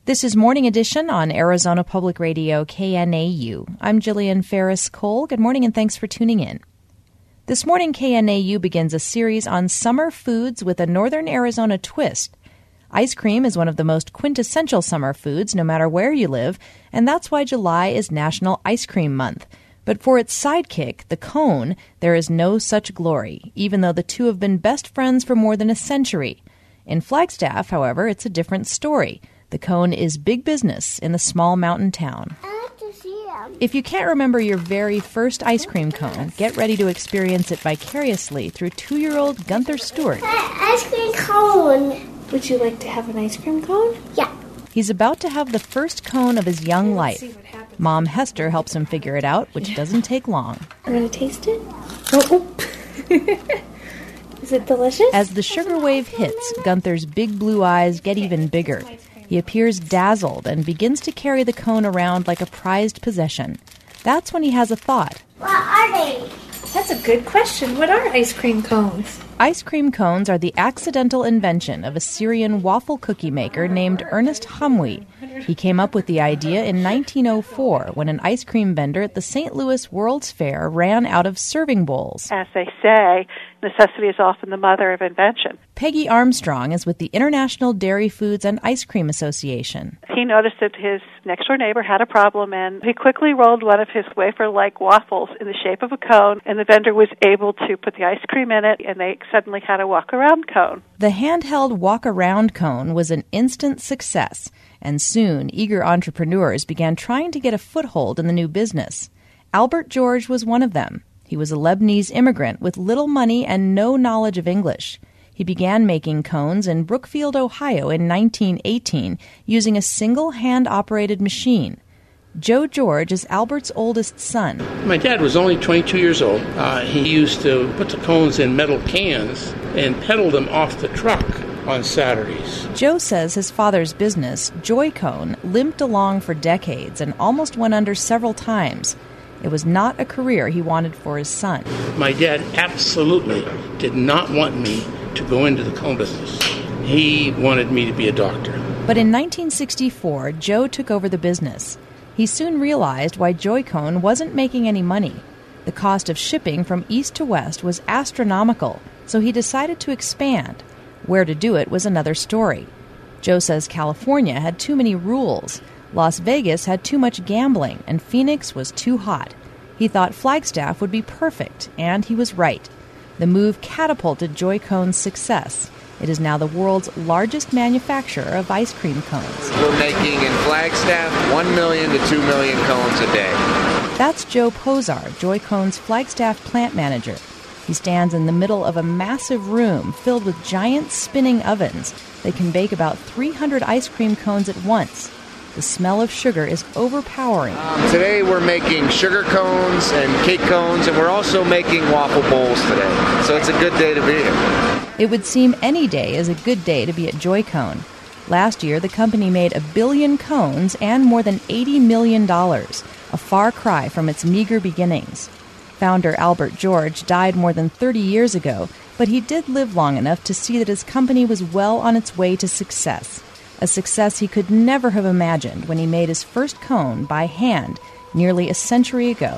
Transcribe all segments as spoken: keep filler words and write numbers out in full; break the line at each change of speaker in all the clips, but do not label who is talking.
This is Morning Edition on Arizona Public Radio, K N A U. I'm Jillian Ferris-Cole. Good morning and thanks for tuning in. This morning, K N A U begins a series on summer foods with a Northern Arizona twist. Ice cream is one of the most quintessential summer foods, no matter where you live, and that's why July is National Ice Cream Month. But for its sidekick, the cone, there is no such glory, even though the two have been best friends for more than a century. In Flagstaff, however, it's a different story. The cone is big business in the small mountain town.
I like to see them.
If you can't remember your very first ice cream cone, get ready to experience it vicariously through two-year-old Gunther Stewart.
Ice cream cone.
Would you like to have an ice cream cone?
Yeah.
He's about to have the first cone of his young life. Mom Hester helps him figure it out, which doesn't take long.
I'm going to taste it. Oh, oh. Is it delicious?
As the sugar wave hits, Gunther's big blue eyes get even bigger. He appears dazzled and begins to carry the cone around like a prized possession. That's when he has a thought.
What are they?
That's a good question. What are ice cream cones?
Ice cream cones are the accidental invention of a Syrian waffle cookie maker named Ernest Hamwi. He came up with the idea in nineteen oh four when an ice cream vendor at the Saint Louis World's Fair ran out of serving bowls.
As they say, necessity is often the mother of invention.
Peggy Armstrong is with the International Dairy Foods and Ice Cream Association.
He noticed that his next-door neighbor had a problem, and he quickly rolled one of his wafer-like waffles in the shape of a cone, and the vendor was able to put the ice cream in it, and they suddenly had a walk-around cone.
The handheld walk-around cone was an instant success, and soon eager entrepreneurs began trying to get a foothold in the new business. Albert George was one of them. He was a Lebanese immigrant with little money and no knowledge of English. He began making cones in Brookfield, Ohio in nineteen eighteen using a single hand-operated machine. Joe George is Albert's oldest son.
My dad was only twenty-two years old. Uh, he used to put the cones in metal cans and pedal them off the truck on Saturdays.
Joe says his father's business, Joy Cone, limped along for decades and almost went under several times. It was not a career he wanted for his son.
My dad absolutely did not want me to go into the cone business. He wanted me to be a doctor.
But in nineteen sixty-four, Joe took over the business. He soon realized why Joy Cone wasn't making any money. The cost of shipping from east to west was astronomical, so he decided to expand. Where to do it was another story. Joe says California had too many rules. Las Vegas had too much gambling, and Phoenix was too hot. He thought Flagstaff would be perfect, and he was right. The move catapulted Joy Cone's success. It is now the world's largest manufacturer of ice cream cones.
We're making in Flagstaff one million to two million cones a day.
That's Joe Posar, Joy Cone's Flagstaff plant manager. He stands in the middle of a massive room filled with giant spinning ovens that can bake about three hundred ice cream cones at once. The smell of sugar is overpowering.
Um, today we're making sugar cones and cake cones, and we're also making waffle bowls today. So it's a good day to be here.
It would seem any day is a good day to be at Joy Cone. Last year, the company made a billion cones and more than eighty million dollars, a far cry from its meager beginnings. Founder Albert George died more than thirty years ago, but he did live long enough to see that his company was well on its way to success. A success he could never have imagined when he made his first cone by hand nearly a century ago.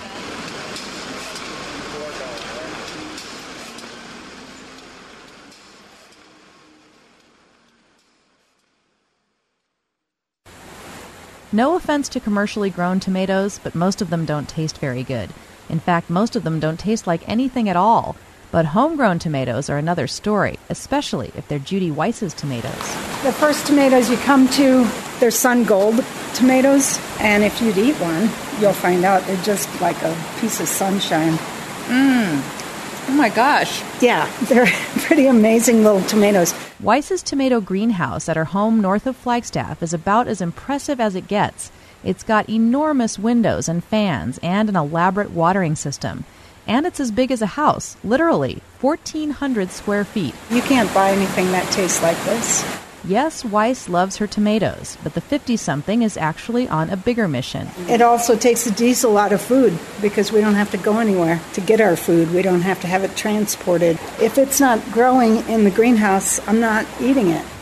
No offense to commercially grown tomatoes, but most of them don't taste very good. In fact, most of them don't taste like anything at all. But homegrown tomatoes are another story, especially if they're Judy Weiss's tomatoes.
The first tomatoes you come to, they're sun gold tomatoes, and if you'd eat one, you'll find out they're just like a piece of sunshine.
Mmm. Oh my gosh.
Yeah, they're pretty amazing little tomatoes.
Weiss's tomato greenhouse at her home north of Flagstaff is about as impressive as it gets. It's got enormous windows and fans and an elaborate watering system. And it's as big as a house, literally, fourteen hundred square feet.
You can't buy anything that tastes like this.
Yes, Weiss loves her tomatoes, but the fifty-something is actually on a bigger mission.
It also takes the diesel out of food because we don't have to go anywhere to get our food. We don't have to have it transported. If it's not growing in the greenhouse, I'm not eating it.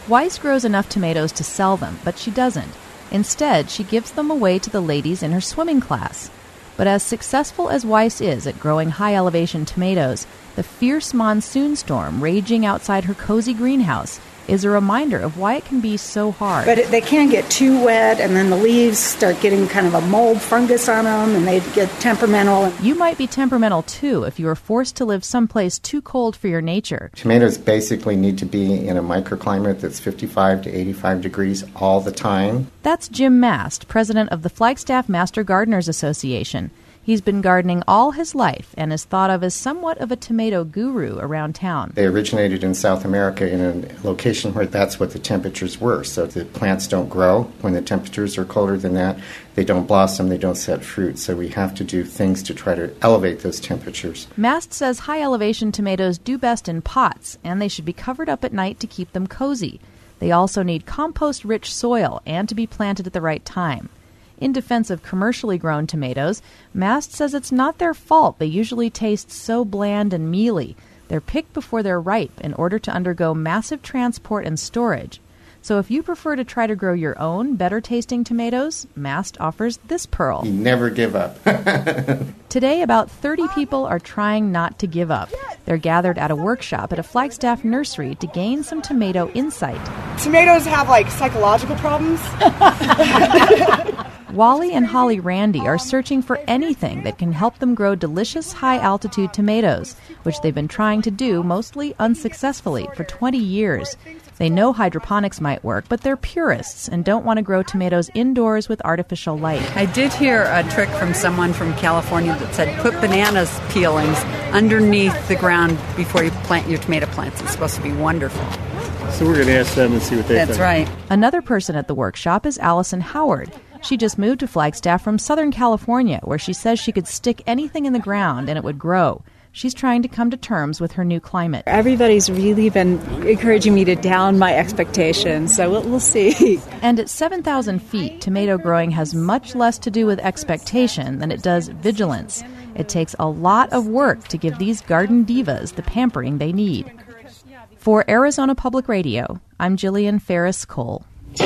Weiss grows enough tomatoes to sell them, but she doesn't. Instead, she gives them away to the ladies in her swimming class. But as successful as Weiss is at growing high-elevation tomatoes, the fierce monsoon storm raging outside her cozy greenhouse is a reminder of why it can be so hard.
But it, they can get too wet, and then the leaves start getting kind of a mold fungus on them, and they get temperamental.
You might be temperamental, too, if you are forced to live someplace too cold for your nature.
Tomatoes basically need to be in a microclimate that's fifty-five to eighty-five degrees all the time.
That's Jim Mast, president of the Flagstaff Master Gardeners Association. He's been gardening all his life and is thought of as somewhat of a tomato guru around town.
They originated in South America in a location where that's what the temperatures were. So the plants don't grow when the temperatures are colder than that. They don't blossom, they don't set fruit. So we have to do things to try to elevate those temperatures.
Mast says high-elevation tomatoes do best in pots, and they should be covered up at night to keep them cozy. They also need compost-rich soil and to be planted at the right time. In defense of commercially grown tomatoes, Mast says it's not their fault they usually taste so bland and mealy. They're picked before they're ripe in order to undergo massive transport and storage. So if you prefer to try to grow your own better-tasting tomatoes, Mast offers this pearl.
You never give up.
Today, about thirty people are trying not to give up. They're gathered at a workshop at a Flagstaff nursery to gain some tomato insight.
Tomatoes have, like, psychological problems.
Wally and Holly Randy are searching for anything that can help them grow delicious high-altitude tomatoes, which they've been trying to do mostly unsuccessfully for twenty years. They know hydroponics might work, but they're purists and don't want to grow tomatoes indoors with artificial light.
I did hear a trick from someone from California that said put bananas peelings underneath the ground before you plant your tomato plants. It's supposed to be wonderful.
So we're going to ask them and see what they
That's
think.
That's right.
Another person at the workshop is Allison Howard. She just moved to Flagstaff from Southern California, where she says she could stick anything in the ground and it would grow. She's trying to come to terms with her new climate.
Everybody's really been encouraging me to down my expectations, so we'll, we'll see.
And at seven thousand feet, tomato growing has much less to do with expectation than it does vigilance. It takes a lot of work to give these garden divas the pampering they need. For Arizona Public Radio, I'm Jillian Ferris Cole.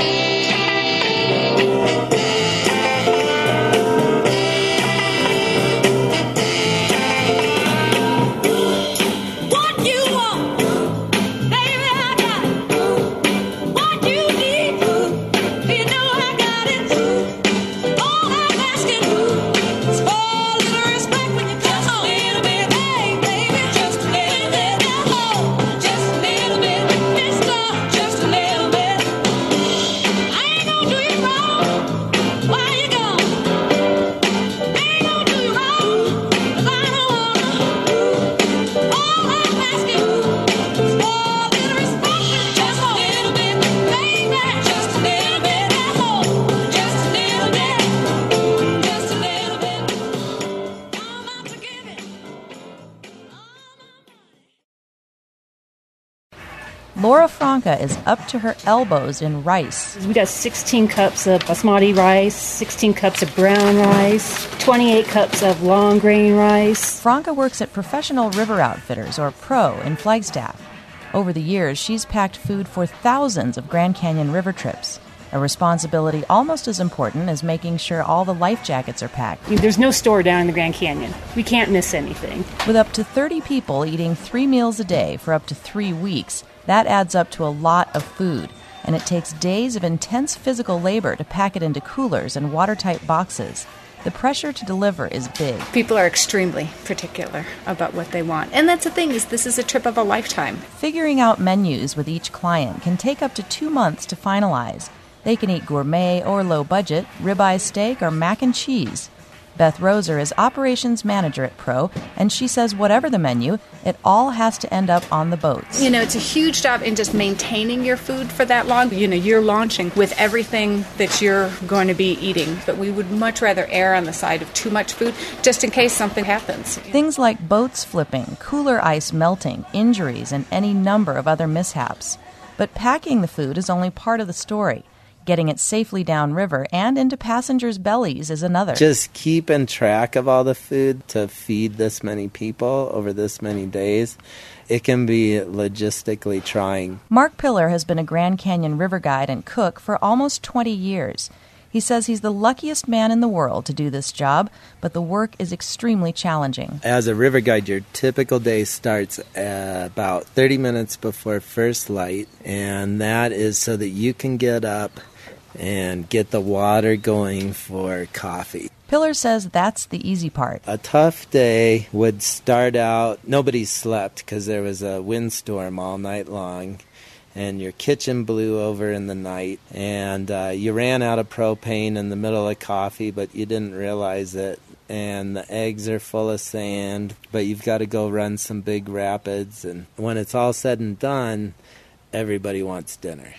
Laura Franca is up to her elbows in rice.
We got sixteen cups of basmati rice, sixteen cups of brown rice, twenty-eight cups of long grain rice.
Franca works at Professional River Outfitters, or PRO, in Flagstaff. Over the years, she's packed food for thousands of Grand Canyon river trips, a responsibility almost as important as making sure all the life jackets are packed.
There's no store down in the Grand Canyon. We can't miss anything.
With up to thirty people eating three meals a day for up to three weeks, that adds up to a lot of food, and it takes days of intense physical labor to pack it into coolers and watertight boxes. The pressure to deliver is big.
People are extremely particular about what they want. And that's the thing, is this is a trip of a lifetime.
Figuring out menus with each client can take up to two months to finalize. They can eat gourmet or low budget, ribeye steak, or mac and cheese. Beth Roser is operations manager at PRO, and she says whatever the menu, it all has to end up on the boats.
You know, it's a huge job in just maintaining your food for that long. You know, you're launching with everything that you're going to be eating, but we would much rather err on the side of too much food just in case something happens.
Things like boats flipping, cooler ice melting, injuries, and any number of other mishaps. But packing the food is only part of the story. Getting it safely downriver and into passengers' bellies is another.
Just keeping track of all the food to feed this many people over this many days, it can be logistically trying.
Mark Pillar has been a Grand Canyon river guide and cook for almost twenty years. He says he's the luckiest man in the world to do this job, but the work is extremely challenging.
As a river guide, your typical day starts uh, about thirty minutes before first light, and that is so that you can get up and get the water going for coffee.
Pillar says that's the easy part.
A tough day would start out, nobody slept because there was a windstorm all night long, and your kitchen blew over in the night, and uh, you ran out of propane in the middle of coffee, but you didn't realize it, and the eggs are full of sand, but you've got to go run some big rapids, and when it's all said and done, everybody wants dinner.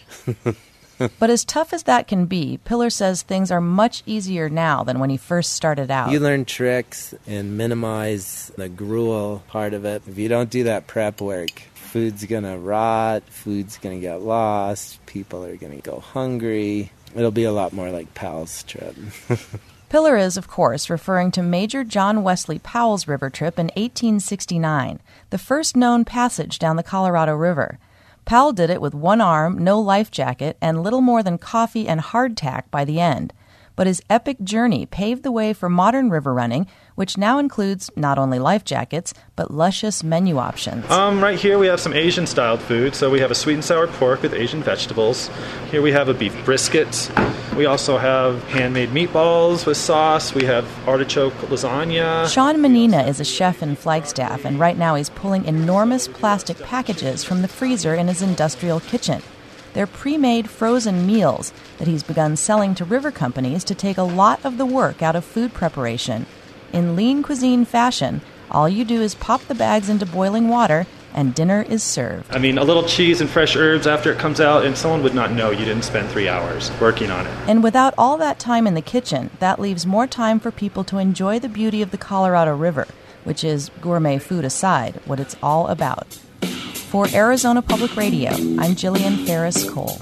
But as tough as that can be, Pillar says things are much easier now than when he first started out.
You learn tricks and minimize the gruel part of it. If you don't do that prep work, food's going to rot, food's going to get lost, people are going to go hungry. It'll be a lot more like Powell's trip.
Pillar is, of course, referring to Major John Wesley Powell's river trip in eighteen sixty-nine, the first known passage down the Colorado River. Powell did it with one arm, no life jacket, and little more than coffee and hardtack by the end. But his epic journey paved the way for modern river running, which now includes not only life jackets, but luscious menu options.
Um, right here we have some Asian-styled food. So we have a sweet and sour pork with Asian vegetables. Here we have a beef brisket. We also have handmade meatballs with sauce. We have artichoke lasagna.
Sean Menina is a chef in Flagstaff, and right now he's pulling enormous plastic packages from the freezer in his industrial kitchen. They're pre-made frozen meals that he's begun selling to river companies to take a lot of the work out of food preparation. In lean cuisine fashion, all you do is pop the bags into boiling water and dinner is served.
I mean, a little cheese and fresh herbs after it comes out, and someone would not know you didn't spend three hours working on it.
And without all that time in the kitchen, that leaves more time for people to enjoy the beauty of the Colorado River, which is, gourmet food aside, what it's all about. For Arizona Public Radio, I'm Jillian Ferris Cole.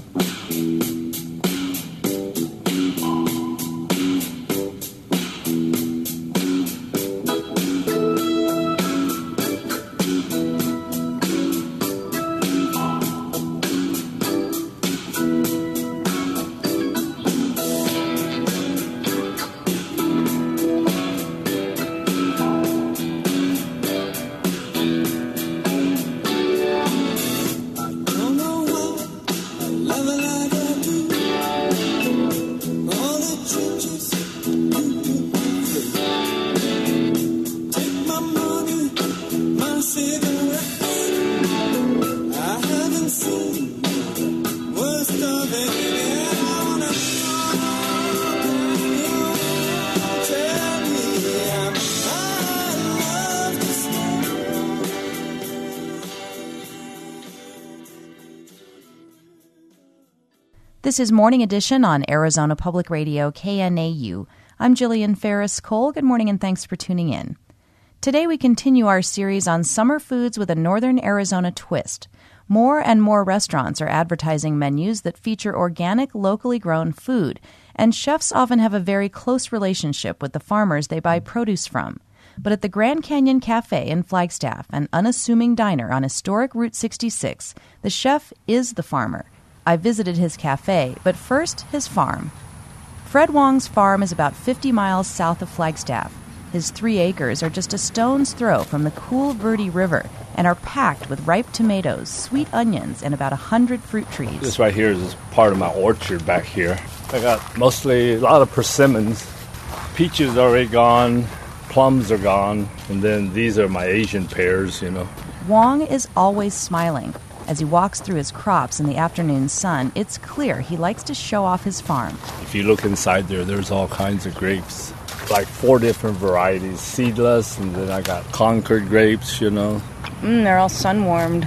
This is Morning Edition on Arizona Public Radio, K N A U. I'm Jillian Ferris Cole. Good morning and thanks for tuning in. Today we continue our series on summer foods with a Northern Arizona twist. More and more restaurants are advertising menus that feature organic, locally grown food, and chefs often have a very close relationship with the farmers they buy produce from. But at the Grand Canyon Cafe in Flagstaff, an unassuming diner on historic Route sixty-six, the chef is the farmer. I visited his cafe, but first his farm. Fred Wong's farm is about fifty miles south of Flagstaff. His three acres are just a stone's throw from the cool Verde River and are packed with ripe tomatoes, sweet onions, and about a hundred fruit trees.
This right here is part of my orchard back here. I got mostly a lot of persimmons. Peaches are already gone, plums are gone, and then these are my Asian pears, you know.
Wong is always smiling. As he walks through his crops in the afternoon sun, it's clear he likes to show off his farm.
If you look inside there, there's all kinds of grapes. Like four different varieties, seedless, and then I got Concord grapes, you know.
Mm, they're all sun-warmed.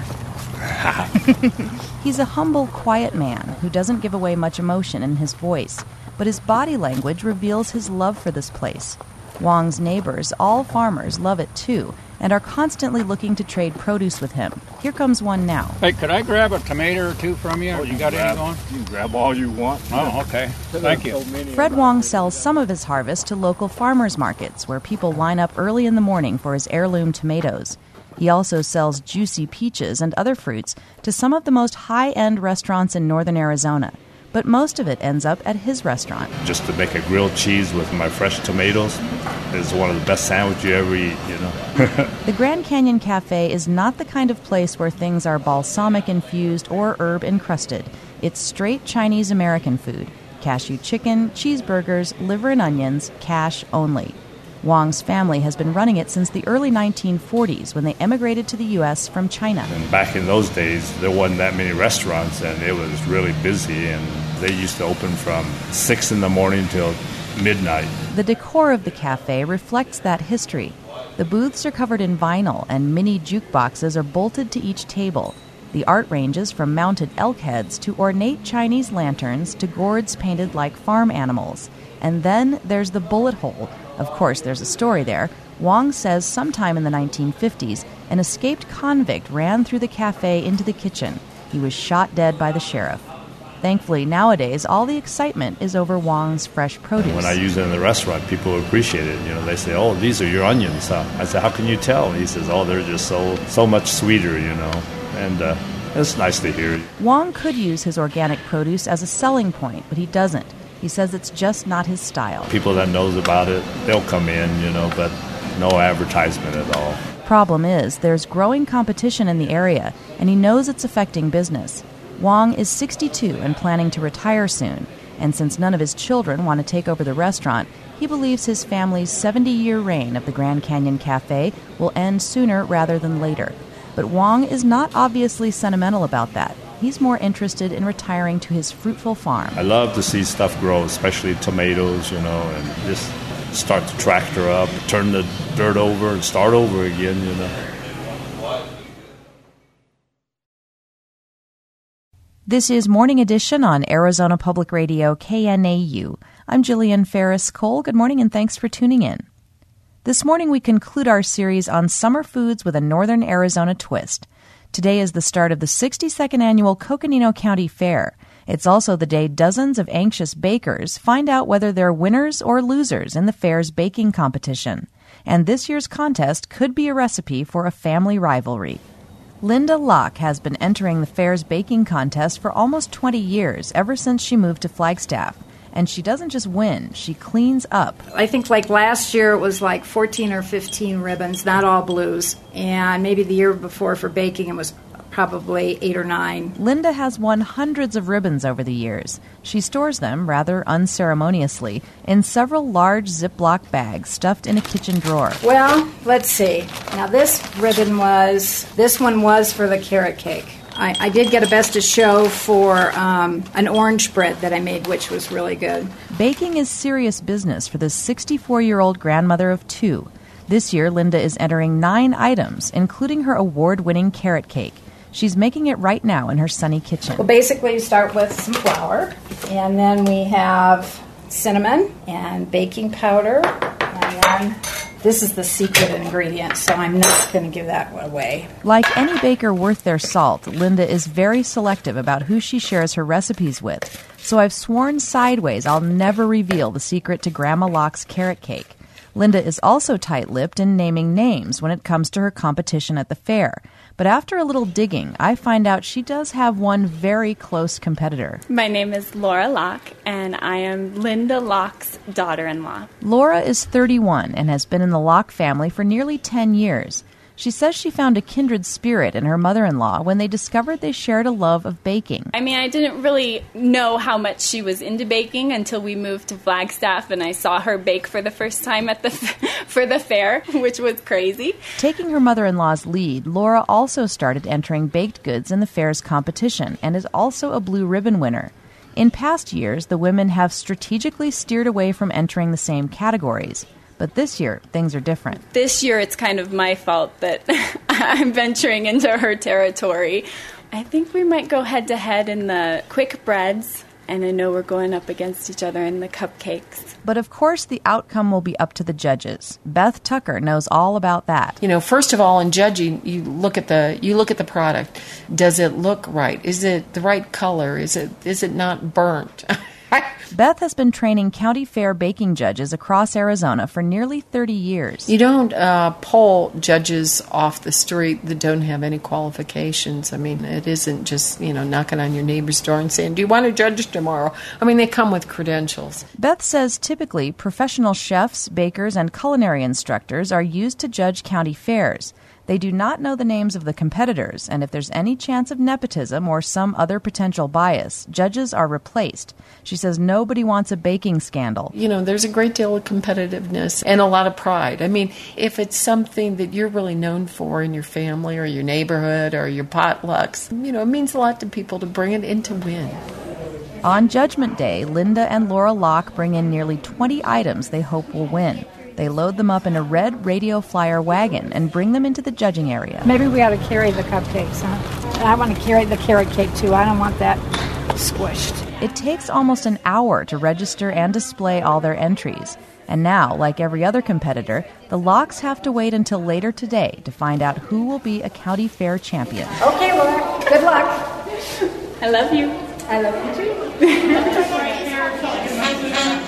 He's a humble, quiet man who doesn't give away much emotion in his voice, but his body language reveals his love for this place. Wong's neighbors, all farmers, love it too, and are constantly looking to trade produce with him. Here comes one now.
Hey, could I grab a tomato or two from you?
Oh,
you got
grab,
any going?
You can grab all you want.
Oh, okay. Thank you.
Fred Wong sells some of his harvest to local farmers markets where people line up early in the morning for his heirloom tomatoes. He also sells juicy peaches and other fruits to some of the most high-end restaurants in northern Arizona. But most of it ends up at his restaurant.
Just to make a grilled cheese with my fresh tomatoes is one of the best sandwiches you ever eat, you know.
The Grand Canyon Cafe is not the kind of place where things are balsamic-infused or herb-encrusted. It's straight Chinese-American food. Cashew chicken, cheeseburgers, liver and onions, cash only. Wong's family has been running it since the early nineteen forties when they emigrated to the U S from China.
And back in those days, there wasn't that many restaurants, and it was really busy, and they used to open from six in the morning till midnight.
The decor of the cafe reflects that history. The booths are covered in vinyl, and mini jukeboxes are bolted to each table. The art ranges from mounted elk heads to ornate Chinese lanterns to gourds painted like farm animals. And then there's the bullet hole. Of course, there's a story there. Wong says sometime in the nineteen fifties, an escaped convict ran through the cafe into the kitchen. He was shot dead by the sheriff. Thankfully, nowadays, all the excitement is over Wong's fresh produce.
When I use it in the restaurant, people appreciate it. You know, they say, "Oh, these are your onions, huh?" I said, "How can you tell?" He says, "Oh, they're just so so much sweeter, you know." And uh, it's nice to hear.
Wong could use his organic produce as a selling point, but he doesn't. He says it's just not his style.
People that knows about it, they'll come in, you know, but no advertisement at all.
Problem is, there's growing competition in the area, and he knows it's affecting business. Wong is sixty-two and planning to retire soon, and since none of his children want to take over the restaurant, he believes his family's seventy-year reign of the Grand Canyon Cafe will end sooner rather than later. But Wong is not obviously sentimental about that. He's more interested in retiring to his fruitful farm.
I love to see stuff grow, especially tomatoes, you know, and just start the tractor up, turn the dirt over, and start over again, you know.
This is Morning Edition on Arizona Public Radio, K N A U. I'm Jillian Ferris Cole. Good morning and thanks for tuning in. This morning we conclude our series on summer foods with a northern Arizona twist. Today is the start of the sixty-second annual Coconino County Fair. It's also the day dozens of anxious bakers find out whether they're winners or losers in the fair's baking competition. And this year's contest could be a recipe for a family rivalry. Linda Locke has been entering the fair's baking contest for almost twenty years, ever since she moved to Flagstaff. And she doesn't just win, she cleans up.
I think like last year it was like fourteen or fifteen ribbons, not all blues. And maybe the year before for baking it was probably eight or nine.
Linda has won hundreds of ribbons over the years. She stores them, rather unceremoniously, in several large Ziploc bags stuffed in a kitchen drawer.
Well, let's see. Now this ribbon was, this one was for the carrot cake. I, I did get a best of show for um, an orange bread that I made, which was really good.
Baking is serious business for this sixty-four-year-old grandmother of two. This year, Linda is entering nine items, including her award-winning carrot cake. She's making it right now in her sunny kitchen.
Well, basically, you start with some flour, and then we have cinnamon and baking powder, and then this is the secret ingredient, so I'm not going to give that one away.
Like any baker worth their salt, Linda is very selective about who she shares her recipes with. So I've sworn sideways I'll never reveal the secret to Grandma Locke's carrot cake. Linda is also tight-lipped in naming names when it comes to her competition at the fair. But after a little digging, I find out she does have one very close competitor.
My name is Laura Locke, and I am Linda Locke's daughter-in-law.
Laura is thirty-one and has been in the Locke family for nearly ten years. She says she found a kindred spirit in her mother-in-law when they discovered they shared a love of baking.
I mean, I didn't really know how much she was into baking until we moved to Flagstaff and I saw her bake for the first time at the for the fair, which was crazy.
Taking her mother-in-law's lead, Laura also started entering baked goods in the fair's competition and is also a blue ribbon winner. In past years, the women have strategically steered away from entering the same categories. But this year, things are different.
This year, it's kind of my fault that I'm venturing into her territory. I think we might go head-to-head in the quick breads And I know we're going up against each other in the cupcakes.
But of course, the outcome will be up to the judges. Beth Tucker knows all about that.
You know, first of all, in judging, you look at the you look at the product. Does it look right? Is it the right color? Is it is it not burnt?
Beth has been training county fair baking judges across Arizona for nearly thirty years.
You don't uh, poll judges off the street that don't have any qualifications. I mean, it isn't just, you know, knocking on your neighbor's door and saying, do you want to judge tomorrow? I mean, they come with credentials.
Beth says typically professional chefs, bakers, and culinary instructors are used to judge county fairs. They do not know the names of the competitors, and if there's any chance of nepotism or some other potential bias, judges are replaced. She says nobody wants a baking scandal.
You know, there's a great deal of competitiveness and a lot of pride. I mean, if it's something that you're really known for in your family or your neighborhood or your potlucks, you know, it means a lot to people to bring it in to win.
On Judgment Day, Linda and Laura Locke bring in nearly twenty items they hope will win. They load them up in a red radio flyer wagon and bring them into the judging area.
Maybe we ought to carry the cupcakes, huh? I want to carry the carrot cake, too. I don't want that squished.
It takes almost an hour to register and display all their entries. And now, like every other competitor, the Locks have to wait until later today to find out who will be a county fair champion.
Okay, Laura. Good luck.
I love you.
I love you, too.